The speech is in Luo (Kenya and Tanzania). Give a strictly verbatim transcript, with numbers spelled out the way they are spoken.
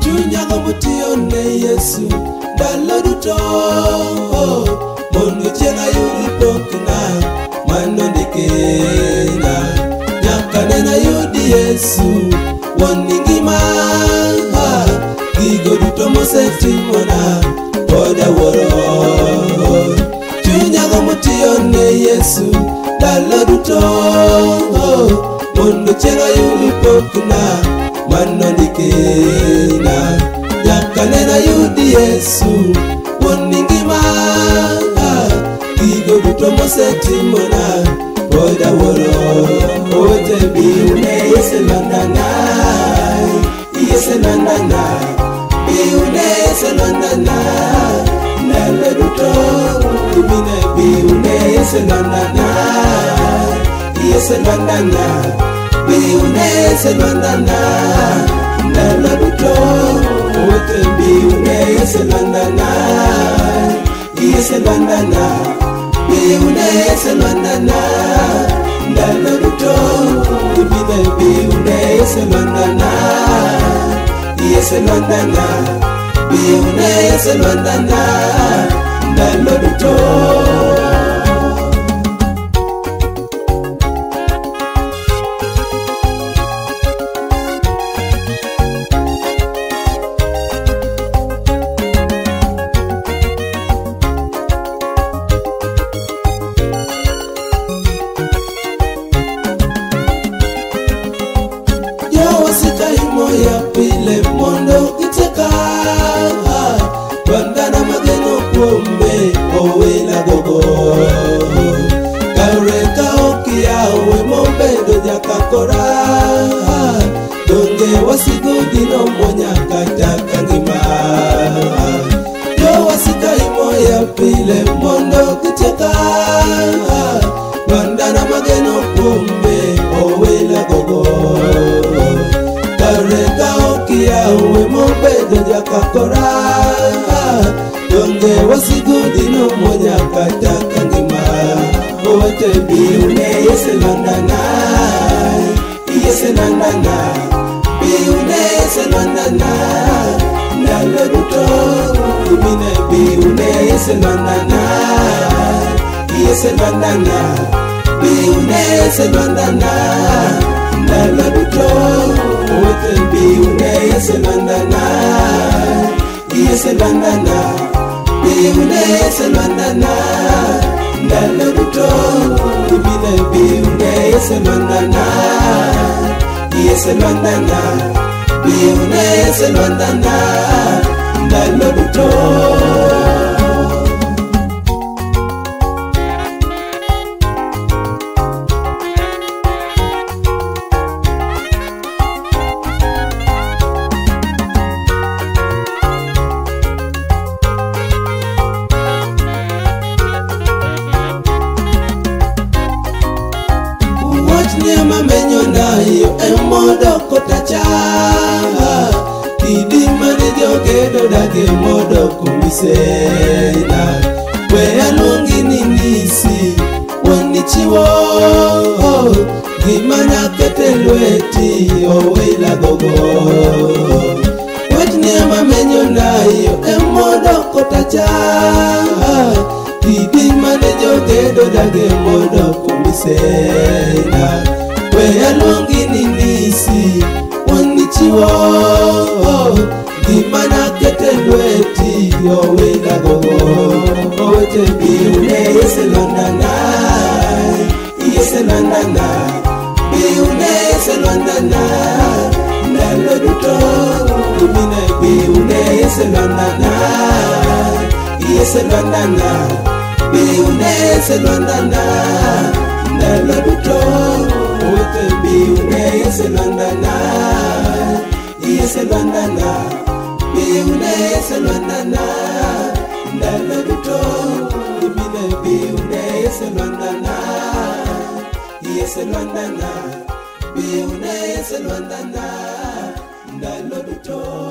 chunya gombo tiyo ne Yesu ndalo duto mondo chieng' ayud pokna manondikena nyaka nena yudi Yesu wuon ngima gigo duto mosetimona pod awuoro chunya gombo tiyo ne Yesu ndalo duto mondo chieng' ayud pokna manondikena nyaka nena yudi Yesu wuon ngima gigo duto mosetimona pod awuoro ote biune yeselandana yeselandana biune yeselandana ndalo duto bine biune yeselandana yeselandana biune yeselandana ndalo duto ote biune yeselandana yeselandana biune yeselandana ndalo duto bine biune yeselandana yeselandana biune yeselandana ndalo duto. Ya pile mondo iteka bandana mageno kuombe owila gogo kareka okia we mombedo jakakora donge wasigudi no monya kata kangima yo wasika imo ya pile mondo iteka bandana mageno kuombe owila gogo kareka okia we mombedo jakakora donge wasigudi no monya kata kangima ote biune yeselandana yeselandana biune yeselandana ndalo duto bine biune yeselandana yeselandana biune yeselandana ndalo duto ote biune yeselandana yeselandana biune yeselandana ndalo duto bine biune yeselandana yeselandana biune yeselandana ndalo duto. Nyama menyo na yo emodo kotacha Didi mani jogedo dage modo kumisena Kwe alungi ninisi wanichiwo Gimana kete lweti owila gogo Wet nyama menyo na yo emodo kotacha Didi mani jogedo dage modo kumisena Kwe alungi ninisi wanichiwo Gimana kete lweti owila gogo Owete biune yeselandana Yeselandana biune yeselandana ndalo duto bine biune yeselandana yeselandana biune yeselandana ndalo duto ote biune yeselandana yeselandana biune yeselandana ndalo duto bine biune yeselandana yeselandana biune yeselandana ndalo duto.